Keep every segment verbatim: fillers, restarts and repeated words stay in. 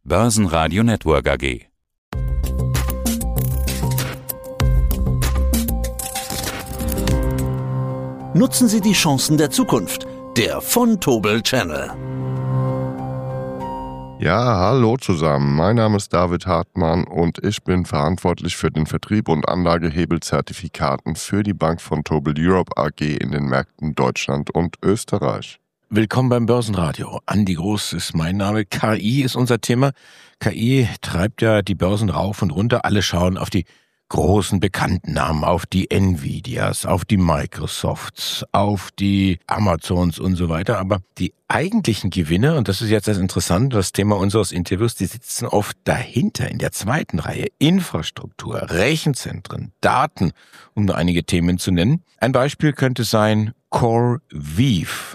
Börsenradio Network A G. Nutzen Sie die Chancen der Zukunft. Der von Tobel Channel. Ja, hallo zusammen. Mein Name ist David Hartmann und ich bin verantwortlich für den Vertrieb und Anlagehebelzertifikaten für die Bank von Tobel Europe A G in den Märkten Deutschland und Österreich. Willkommen beim Börsenradio. Andi Groß ist mein Name. K I ist unser Thema. K I treibt ja die Börsen rauf und runter. Alle schauen auf die großen bekannten Namen, auf die Nvidias, auf die Microsofts, auf die Amazons und so weiter. Aber die eigentlichen Gewinner, und das ist jetzt das Interessante, das Thema unseres Interviews, die sitzen oft dahinter in der zweiten Reihe. Infrastruktur, Rechenzentren, Daten, um nur einige Themen zu nennen. Ein Beispiel könnte sein CoreWeave.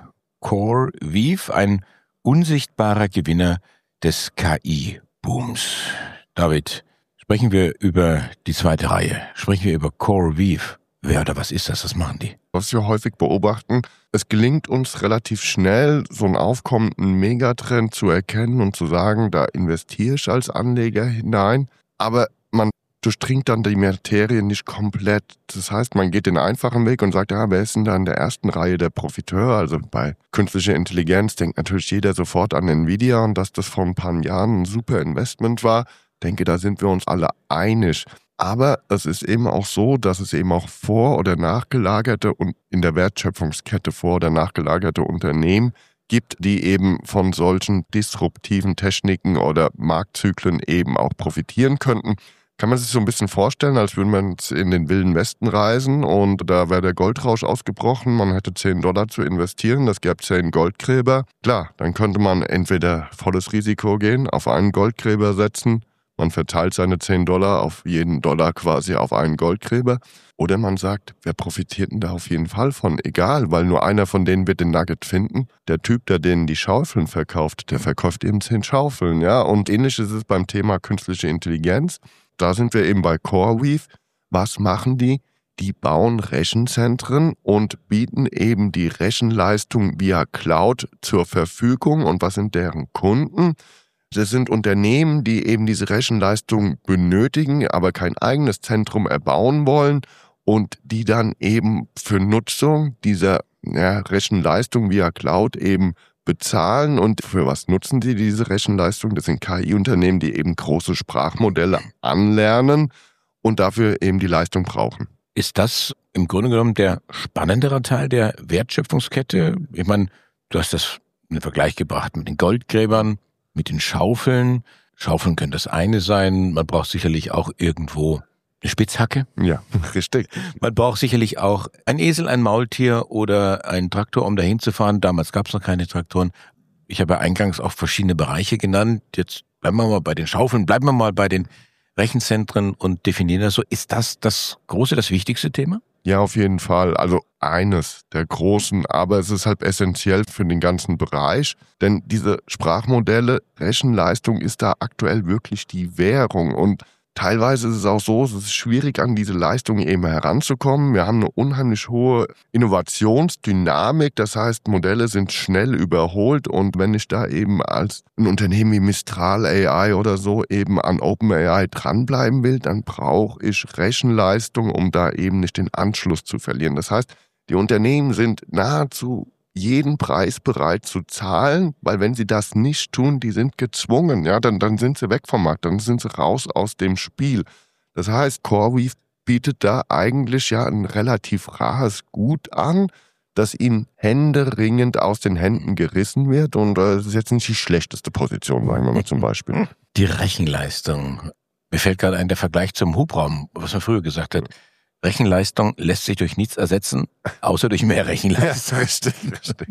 CoreWeave, ein unsichtbarer Gewinner des K I-Booms. David, sprechen wir über die zweite Reihe. Sprechen wir über CoreWeave. Wer oder was ist das? Was machen die? Was wir häufig beobachten, es gelingt uns relativ schnell, so einen aufkommenden Megatrend zu erkennen und zu sagen, da investiere ich als Anleger hinein. Aber man durchdringt dann die Materie nicht komplett. Das heißt, man geht den einfachen Weg und sagt, ja, wer ist denn da in der ersten Reihe der Profiteur? Also bei künstlicher Intelligenz denkt natürlich jeder sofort an Nvidia und dass das vor ein paar Jahren ein super Investment war. Ich denke, da sind wir uns alle einig. Aber es ist eben auch so, dass es eben auch vor- oder nachgelagerte und in der Wertschöpfungskette vor- oder nachgelagerte Unternehmen gibt, die eben von solchen disruptiven Techniken oder Marktzyklen eben auch profitieren könnten. Kann man sich so ein bisschen vorstellen, als würde man in den wilden Westen reisen und da wäre der Goldrausch ausgebrochen, man hätte zehn Dollar zu investieren, das gäbe zehn Goldgräber. Klar, dann könnte man entweder volles Risiko gehen, auf einen Goldgräber setzen, man verteilt seine zehn Dollar auf jeden Dollar quasi auf einen Goldgräber. Oder man sagt, wer profitiert denn da auf jeden Fall von? Egal, weil nur einer von denen wird den Nugget finden. Der Typ, der denen die Schaufeln verkauft, der verkauft eben zehn Schaufeln. Ja? Und ähnlich ist es beim Thema künstliche Intelligenz. Da sind wir eben bei CoreWeave. Was machen die? Die bauen Rechenzentren und bieten eben die Rechenleistung via Cloud zur Verfügung. Und was sind deren Kunden? Das sind Unternehmen, die eben diese Rechenleistung benötigen, aber kein eigenes Zentrum erbauen wollen und die dann eben für Nutzung dieser ja, Rechenleistung via Cloud eben bezahlen. Und für was nutzen die diese Rechenleistung? Das sind K I-Unternehmen, die eben große Sprachmodelle anlernen und dafür eben die Leistung brauchen. Ist das im Grunde genommen der spannendere Teil der Wertschöpfungskette? Ich meine, du hast das in den Vergleich gebracht mit den Goldgräbern, mit den Schaufeln. Schaufeln können das eine sein. Man braucht sicherlich auch irgendwo eine Spitzhacke. Ja, richtig. Man braucht sicherlich auch ein Esel, ein Maultier oder einen Traktor, um dahin zu fahren. Damals gab es noch keine Traktoren. Ich habe ja eingangs auch verschiedene Bereiche genannt. Jetzt bleiben wir mal bei den Schaufeln, bleiben wir mal bei den Rechenzentren und definieren das so. Ist das das große, das wichtigste Thema? Ja, auf jeden Fall. Also eines der großen, aber es ist halt essentiell für den ganzen Bereich, denn diese Sprachmodelle, Rechenleistung ist da aktuell wirklich die Währung und teilweise ist es auch so, es ist schwierig, an diese Leistung eben heranzukommen. Wir haben eine unheimlich hohe Innovationsdynamik, das heißt, Modelle sind schnell überholt und wenn ich da eben als ein Unternehmen wie Mistral A I oder so eben an OpenAI dranbleiben will, dann brauche ich Rechenleistung, um da eben nicht den Anschluss zu verlieren. Das heißt, die Unternehmen sind nahezu jeden Preis bereit zu zahlen, weil wenn sie das nicht tun, die sind gezwungen, ja, dann, dann sind sie weg vom Markt, dann sind sie raus aus dem Spiel. Das heißt, CoreWeave bietet da eigentlich ja ein relativ rares Gut an, das ihnen händeringend aus den Händen gerissen wird und äh, das ist jetzt nicht die schlechteste Position, sagen wir mal zum Beispiel. Die Rechenleistung. Mir fällt gerade ein, der Vergleich zum Hubraum, was man früher gesagt hat. Rechenleistung lässt sich durch nichts ersetzen, außer durch mehr Rechenleistung. Ja, richtig, richtig.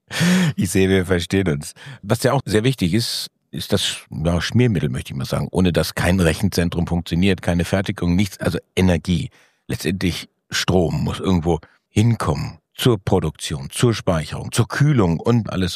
Ich sehe, wir verstehen uns. Was ja auch sehr wichtig ist, ist das ja, Schmiermittel, möchte ich mal sagen. Ohne dass kein Rechenzentrum funktioniert, keine Fertigung, nichts, also Energie. Letztendlich Strom muss irgendwo hinkommen zur Produktion, zur Speicherung, zur Kühlung und alles sowas.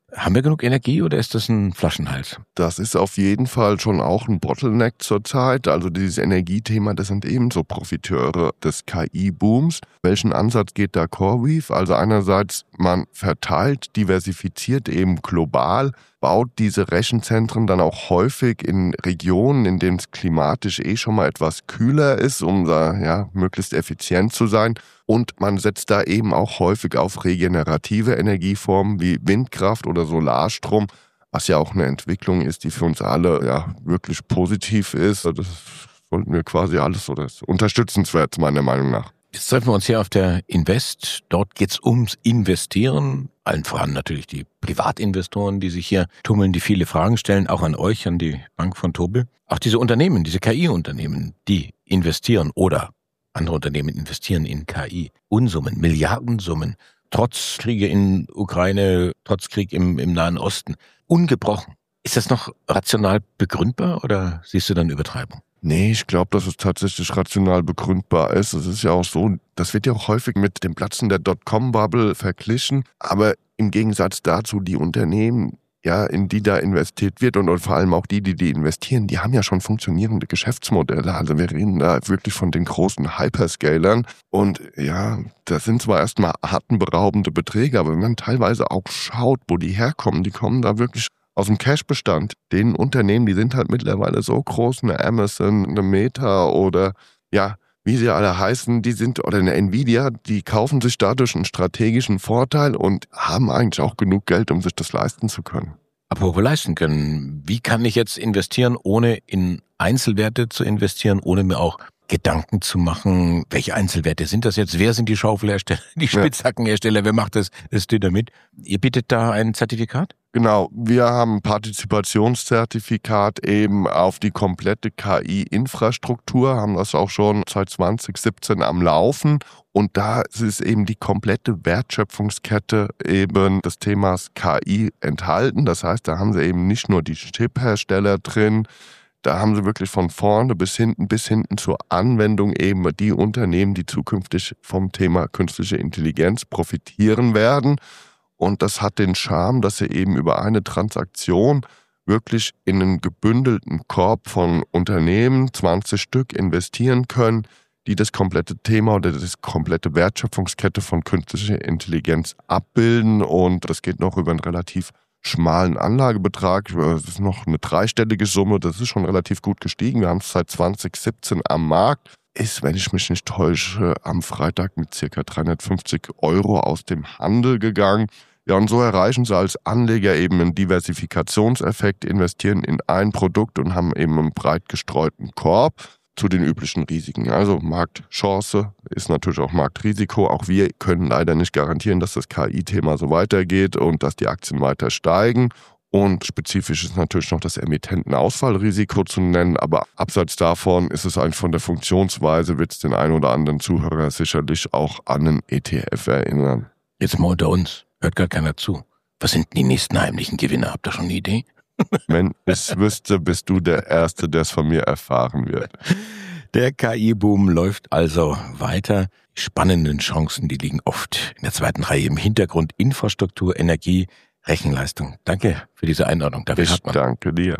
Haben wir genug Energie oder ist das ein Flaschenhals? Das ist auf jeden Fall schon auch ein Bottleneck zurzeit. Also dieses Energiethema, das sind ebenso Profiteure des K I-Booms. Welchen Ansatz geht da CoreWeave? Also einerseits, man verteilt, diversifiziert eben global, baut diese Rechenzentren dann auch häufig in Regionen, in denen es klimatisch eh schon mal etwas kühler ist, um da ja möglichst effizient zu sein. Und man setzt da eben auch häufig auf regenerative Energieformen wie Windkraft oder Solarstrom, was ja auch eine Entwicklung ist, die für uns alle ja wirklich positiv ist. Das sollten wir quasi alles, oder ist unterstützenswert meiner Meinung nach. Jetzt treffen wir uns hier auf der Invest. Dort geht's ums Investieren. Allen voran natürlich die Privatinvestoren, die sich hier tummeln, die viele Fragen stellen, auch an euch, an die Bank von Tobel. Auch diese Unternehmen, diese K I-Unternehmen, die investieren oder andere Unternehmen investieren in K I. Unsummen, Milliardensummen, trotz Kriege in Ukraine, trotz Krieg im, im Nahen Osten. Ungebrochen. Ist das noch rational begründbar oder siehst du dann Übertreibung? Nee, ich glaube, dass es tatsächlich rational begründbar ist. Es ist ja auch so, das wird ja auch häufig mit dem Platzen der Dotcom-Bubble verglichen. Aber im Gegensatz dazu, die Unternehmen, ja, in die da investiert wird und, und vor allem auch die, die die investieren, die haben ja schon funktionierende Geschäftsmodelle. Also wir reden da wirklich von den großen Hyperscalern. Und ja, das sind zwar erstmal atemberaubende Beträge, aber wenn man teilweise auch schaut, wo die herkommen, die kommen da wirklich aus dem Cash-Bestand. Den Unternehmen, die sind halt mittlerweile so groß, eine Amazon, eine Meta oder ja, wie sie alle heißen, die sind, oder eine Nvidia, die kaufen sich dadurch einen strategischen Vorteil und haben eigentlich auch genug Geld, um sich das leisten zu können. Apropos leisten können, wie kann ich jetzt investieren, ohne in Einzelwerte zu investieren, ohne mir auch Gedanken zu machen, welche Einzelwerte sind das jetzt, wer sind die Schaufelhersteller, die Spitzhackenhersteller, wer macht das, das Dynamit? Ihr bietet da ein Zertifikat? Genau, wir haben ein Partizipationszertifikat eben auf die komplette K I-Infrastruktur, haben das auch schon seit zwanzig siebzehn am Laufen. Und da ist eben die komplette Wertschöpfungskette eben des Themas K I enthalten. Das heißt, da haben sie eben nicht nur die Chiphersteller drin, da haben sie wirklich von vorne bis hinten, bis hinten zur Anwendung eben die Unternehmen, die zukünftig vom Thema künstliche Intelligenz profitieren werden. Und das hat den Charme, dass sie eben über eine Transaktion wirklich in einen gebündelten Korb von Unternehmen, zwanzig Stück, investieren können, die das komplette Thema oder die komplette Wertschöpfungskette von künstlicher Intelligenz abbilden. Und das geht noch über einen relativ schmalen Anlagebetrag. Das ist noch eine dreistellige Summe, das ist schon relativ gut gestiegen. Wir haben es seit zwanzig siebzehn am Markt. Ist, wenn ich mich nicht täusche, am Freitag mit ca. dreihundertfünfzig Euro aus dem Handel gegangen. Ja, und so erreichen sie als Anleger eben einen Diversifikationseffekt, investieren in ein Produkt und haben eben einen breit gestreuten Korb zu den üblichen Risiken. Also Marktchance ist natürlich auch Marktrisiko. Auch wir können leider nicht garantieren, dass das K I-Thema so weitergeht und dass die Aktien weiter steigen. Und spezifisch ist natürlich noch das Emittentenausfallrisiko zu nennen, aber abseits davon ist es eigentlich von der Funktionsweise, wird es den einen oder anderen Zuhörer sicherlich auch an einen E T F erinnern. Jetzt mal unter uns, hört gar keiner zu. Was sind die nächsten heimlichen Gewinner? Habt ihr schon eine Idee? Wenn ich es wüsste, bist du der Erste, der es von mir erfahren wird. Der K I-Boom läuft also weiter. Die spannenden Chancen, die liegen oft in der zweiten Reihe im Hintergrund. Infrastruktur, Energie, Rechenleistung. Danke für diese Einordnung. David Hartmann. Ich danke dir.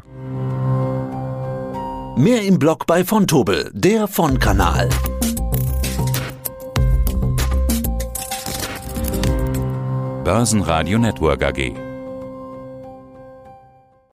Mehr im Blog bei von Tobel, der Von-Kanal. Börsenradio Network A G.